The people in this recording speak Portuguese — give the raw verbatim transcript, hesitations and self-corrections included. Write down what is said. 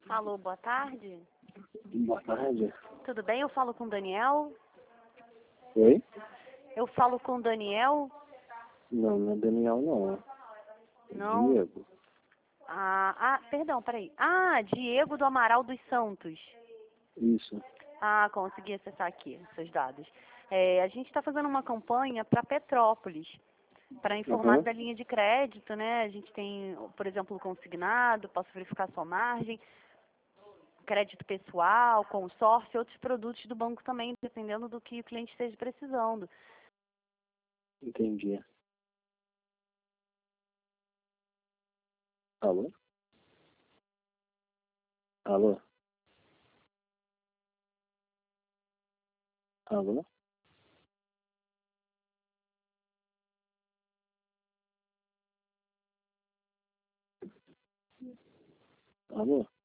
Alô, boa tarde. Boa tarde. Tudo bem? Eu falo com o Daniel. Oi? Eu falo com o Daniel. Não, não é Daniel, não. É Não. Diego. Ah, ah, perdão, peraí. Ah, Diego do Amaral dos Santos. Isso. Ah, consegui acessar aqui seus dados. É, a gente está fazendo uma campanha para Petrópolis, para informar Aham. da linha de crédito, né? A gente tem, por exemplo, o consignado, posso verificar sua margem, crédito pessoal, consórcio, outros produtos do banco também, dependendo do que o cliente esteja precisando. Entendi. Alô? Alô? Alô? Alô?